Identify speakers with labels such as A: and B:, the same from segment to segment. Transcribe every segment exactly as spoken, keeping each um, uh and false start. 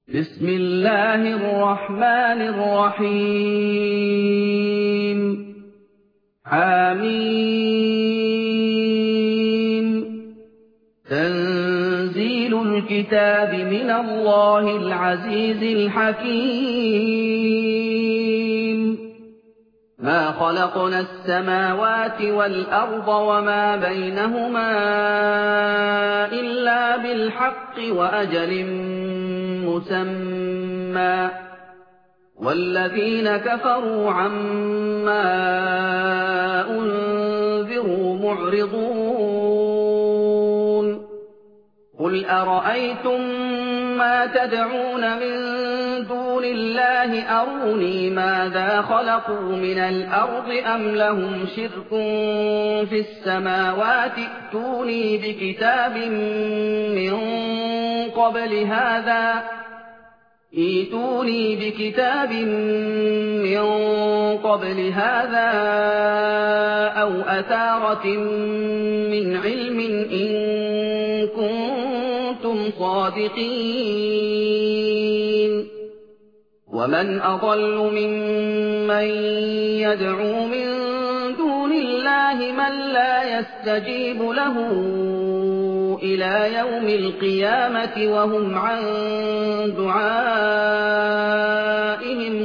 A: بسم الله الرحمن الرحيم حميم تنزيل الكتاب من الله العزيز الحكيم ما خلقنا السماوات والأرض وما بينهما إلا بالحق وأجل مسمى والذين كفروا عما أنذروا معرضون قل أرأيتم ما تدعون من دون الله أروني ماذا خلقوا من الأرض أم لهم شرك في السماوات ائتوني بكتاب من قبل هذا ائتوني بكتاب من قبل هذا أو أثارة من علم إن كنتم صادقين ومن أضل ممن يدعو من دون الله من لا يستجيب له إلى يوم القيامة وهم عن دعائهم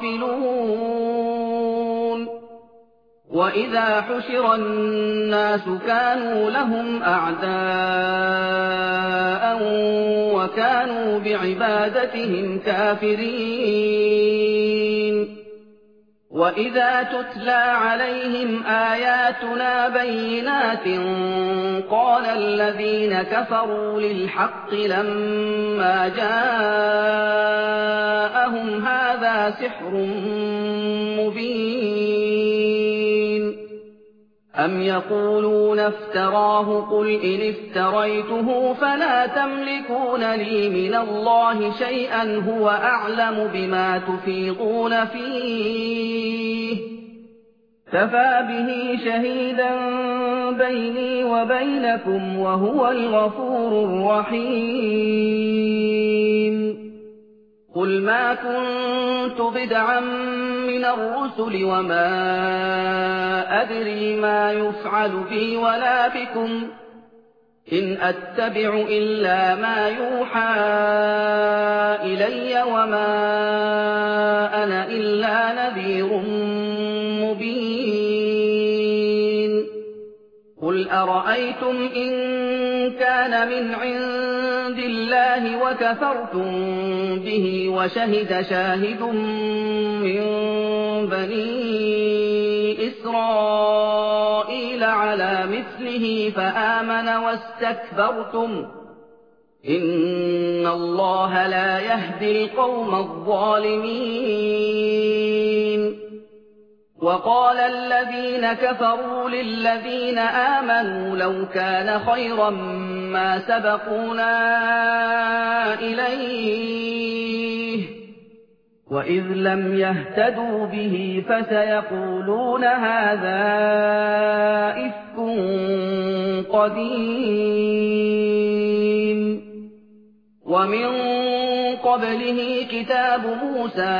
A: غافلون وإذا حشر الناس كانوا لهم أعداء وكانوا بعبادتهم كافرين وإذا تتلى عليهم آياتنا بينات قال الذين كفروا للحق لما جاءهم هذا سحر مبين أم يقولون افتراه قل إن افتريته فلا تملكون لي من الله شيئا هو أعلم بما تفيضون فيه كفى به شهيدا بيني وبينكم وهو الغفور الرحيم قل ما كنت بدعا من الرسل وما أدري ما يفعل بي ولا بكم إن أتبع إلا ما يوحى إلي وما أنا إلا نذير مبين قل أرأيتم إن كان من عند الله وكفرتم به وشهد شاهد من بني إسرائيل على مثله فآمن واستكبرتم إن الله لا يهدي القوم الظالمين وقال الذين كفروا للذين آمنوا لو كان خيرا ما سبقونا إليه وإذ لم يهتدوا به فسيقولون هذا إفك قديم ومن قبله كتاب موسى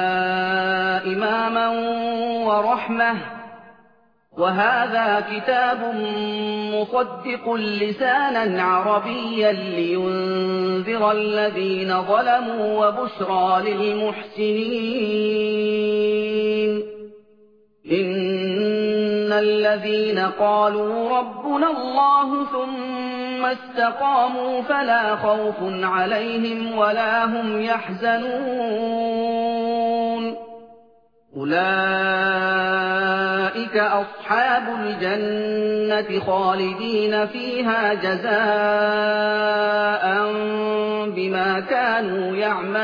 A: إماما ورحمة وهذا كتاب مصدق لسانا عربيا لينذر الذين ظلموا وبشرى للمحسنين إن الذين قالوا ربنا الله ثم استقاموا فلا خوف عليهم ولا هم يحزنون أولئك أصحاب الجنة خالدين فيها جزاء بما كانوا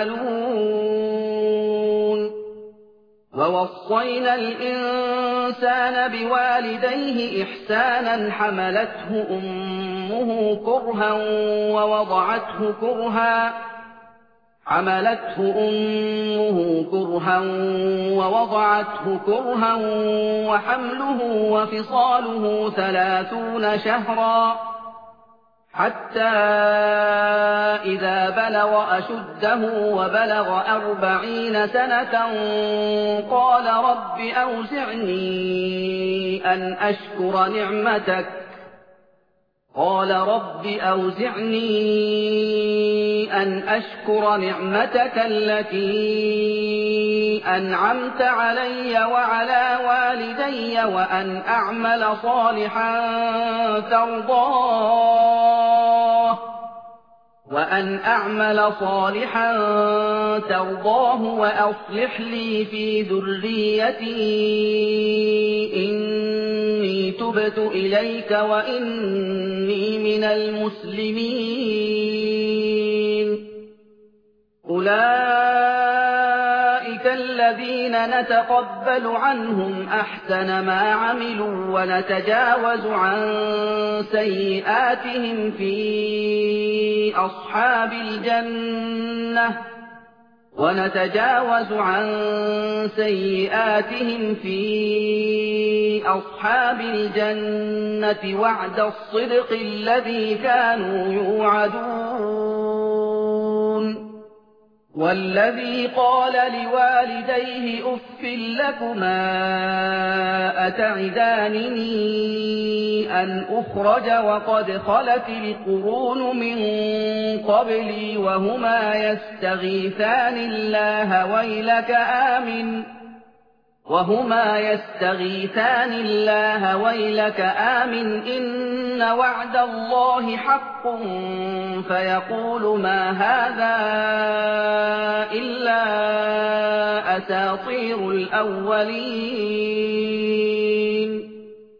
A: يعملون ووصينا الإنسان بوالديه إحسانا حملته أمه كرها ووضعته كرها حملته أمه كرها ووضعته كرها وحمله وفصاله ثلاثون شهرا حتى إذا بلغ أشده وبلغ أربعين سنة قال رب أوزعني أن أشكر نعمتك قال رب أوزعني أن أشكر نعمتك التي أنعمت علي وعلى والدي وأن أعمل صالحا ترضاه وأن أعمل صالحا ترضاه وأصلح لي في ذريتي إني تبت إليك وإني من المسلمين أولئك الذين نتقبل عنهم أحسن ما عملوا ونتجاوز عن سيئاتهم في أصحاب الجنة ونتجاوز عن سيئاتهم في أصحاب الجنة وعد الصدق الذي كانوا يوعدون والذي قال لوالديه أف لكما أتعدانني أن أخرج وقد خلت القرون من قبلي وهما يستغيثان الله ويلك آمن وهما يستغيثان الله ويلك آمن إن وعد الله حق فيقول ما هذا إلا أساطير الأولين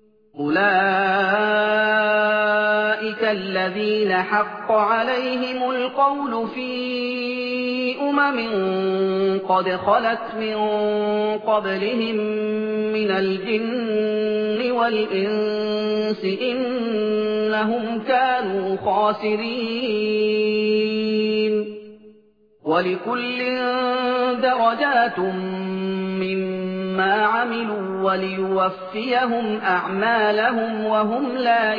A: أولئك الذين حق عليهم القول في أمم قد خلت من قبلهم من الجن والإنس إنهم كانوا خاسرين ولكل درجات مما عملوا وليوفيهم أعمالهم وهم لا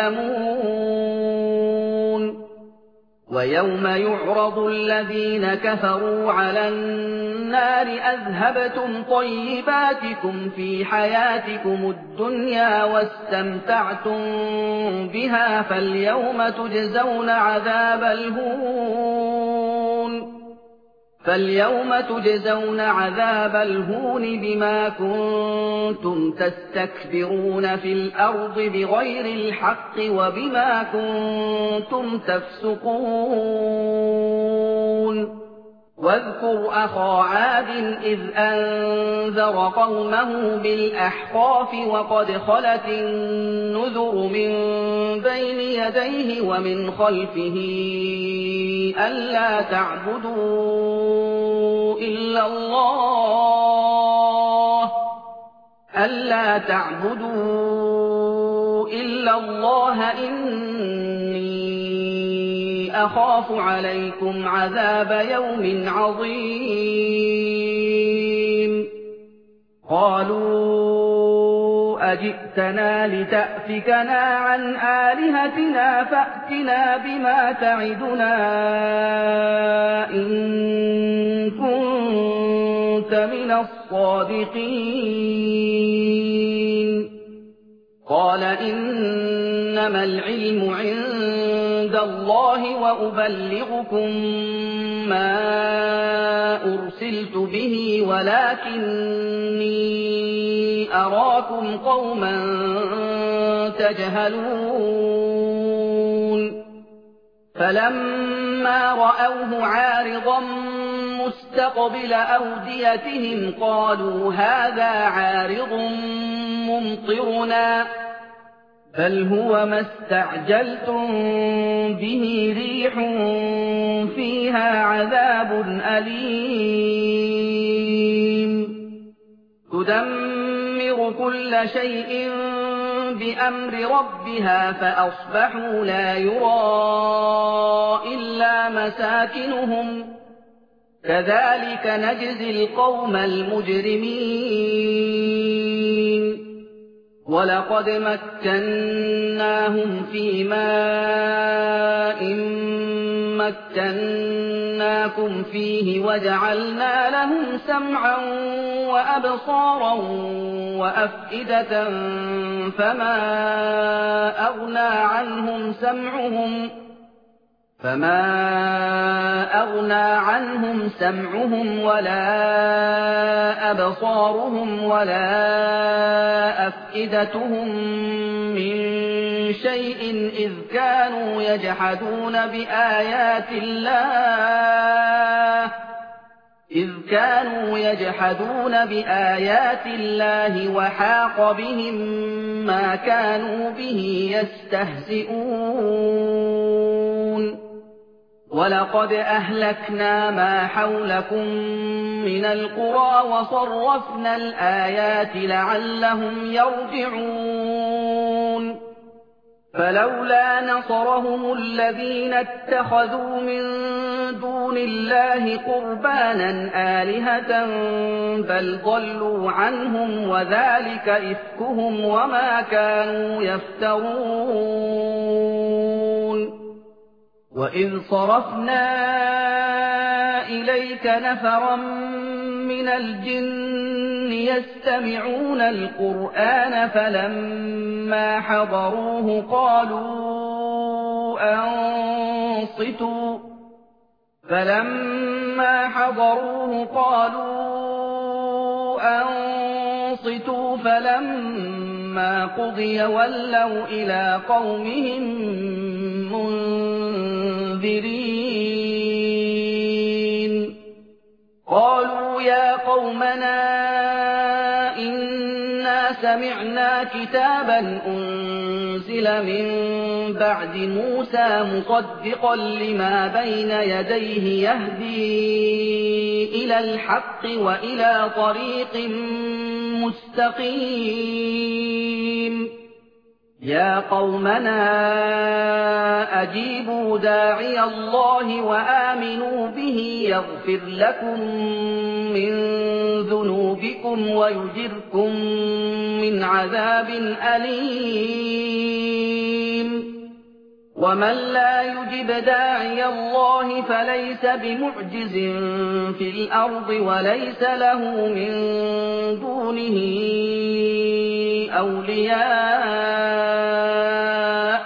A: يظلمون ويوم يعرض الذين كفروا على النار أذهبتم طيباتكم في حياتكم الدنيا واستمتعتم بها فاليوم تجزون عذاب الهون فاليوم تجزون عذاب الهون بما كنتم تستكبرون في الأرض بغير الحق وبما كنتم تفسقون واذكر أخا عاد إذ أنذر قومه بالأحقاف وقد خلت النذر من بين يديه ومن خلفه ألا تعبدوا إلا الله ألا تعبدوا إلا الله إني أخاف عليكم عذاب يوم عظيم قالوا أجئتنا لتأفكنا عن آلهتنا فأتنا بما تعدنا إن كنت من الصادقين قال إنما العلم عند الله وأبلغكم ما أرسلت به ولكني أراكم قوما تجهلون فلما رأوه عارضا مستقبل أوديتهم قالوا هذا عارض ممطرنا بل هو ما استعجلتم به ريح فيها عذاب أليم تدمر كل شيء بأمر ربها فأصبحوا لا يرى إلا مساكنهم كذلك نجزي القوم المجرمين وَلَقَدْ مَكَّنَّاهُمْ فِي مَاءٍ مَّكَّنَّاكُمْ فِيهِ وَجَعَلْنَا لَهُمْ سَمْعًا وَأَبْصَارًا وَأَفْئِدَةً فَمَا أَغْنَىٰ عَنْهُمْ سَمْعُهُمْ فما أغنى عنهم سمعهم ولا أبصارهم ولا أفئدتهم من شيء إذ كانوا يجحدون بآيات الله إذ كانوا يجحدون بآيات الله وحاق بهم ما كانوا به يستهزئون وَلَقَدْ أَهْلَكْنَا مَا حَوْلَكُم مِّنَ الْقُرَىٰ وَصَرَّفْنَا الْآيَاتِ لَعَلَّهُمْ يَرْجِعُونَ فَلَوْلَا نَصَرَهُمُ الَّذِينَ اتَّخَذُوا مِن دُونِ اللَّهِ قُرْبَانًا آلِهَةً بَلْ ضَلُّوا عَنْهُمْ وَذَٰلِكَ إِفْكُهُمْ وَمَا كَانُوا يَفْتَرُونَ وَإِذْ صَرَفْنَا إِلَيْكَ نَفَرًا مِّنَ الْجِنِّ يَسْتَمِعُونَ الْقُرْآنَ فَلَمَّا حَضَرُوهُ قَالُوا أَنصِتُوا فَلَمَّا حَضَرُوهُ قَالُوا أَنصِتُوا فَلَمَّا قُضِيَ وَلَّوْا إِلَىٰ قَوْمِهِم مُّنذِرِينَ قَالُوا يَا قَوْمَنَا إِنَّا سَمِعْنَا كِتَابًا أُنزِلَ مِن بَعْدِ مُوسَىٰ مُصَدِّقًا لِّمَا بَيْنَ يَدَيْهِ يَهْدِي إِلَى الْحَقِّ وَإِلَىٰ طَرِيقٍ مُّسْتَقِيمٍ يَا قَوْمَنَا أَجِيبُوا دَاعِيَ اللَّهِ وَآمِنُوا بِهِ يَغْفِرْ لَكُم مِّن ذُنُوبِكُمْ وَيُجِرْكُم مِّنْ عَذَابٍ أَلِيمٍ وَمَن لَّا يُجِبْ دَاعِيَ اللَّهِ فَلَيْسَ بِمُعْجِزٍ فِي الْأَرْضِ وَلَيْسَ لَهُ مِن دُونِهِ أَوْلِيَاءُ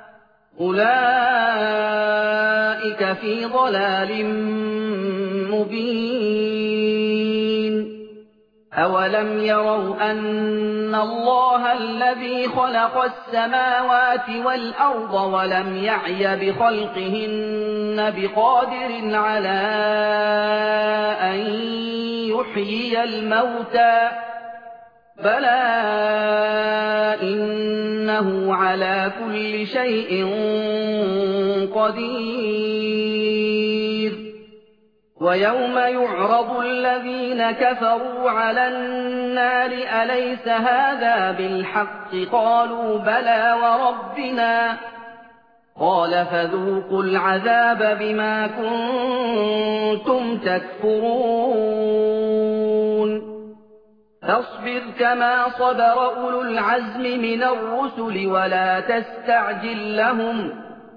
A: أُولَٰئِكَ فِي ضَلَالٍ مُّبِينٍ أَوَلَمْ يَرَوْا أَنَّ اللَّهَ الَّذِي خَلَقَ السَّمَاوَاتِ وَالْأَرْضَ وَلَمْ يَعْيَ بِخَلْقِهِنَّ بِقَادِرٍ عَلَىٰ أَن يُحْيِيَ الْمَوْتَىٰ بَلَىٰ إِنَّهُ عَلَىٰ كُلِّ شَيْءٍ قَدِيرٌ وَيَوْمَ يُعْرَضُ الَّذِينَ كَفَرُوا عَلَى النَّارِ أَلَيْسَ هَٰذَا بِالْحَقِّ قَالُوا بَلَىٰ وَرَبِّنَا قَالَ فَذُوقُوا الْعَذَابَ بِمَا كُنتُمْ تَكْفُرُونَ فاصبر كما صبر أولو العزم من الرسل ولا تستعجل لهم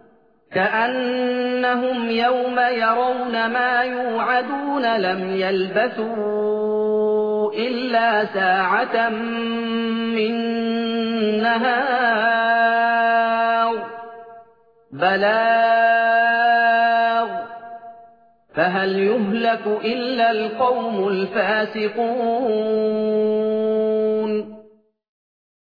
A: كأنهم يوم يرون ما يوعدون لم يلبثوا إلا ساعة من نهار بلاغ فهل يهلك إلا القوم الفاسقون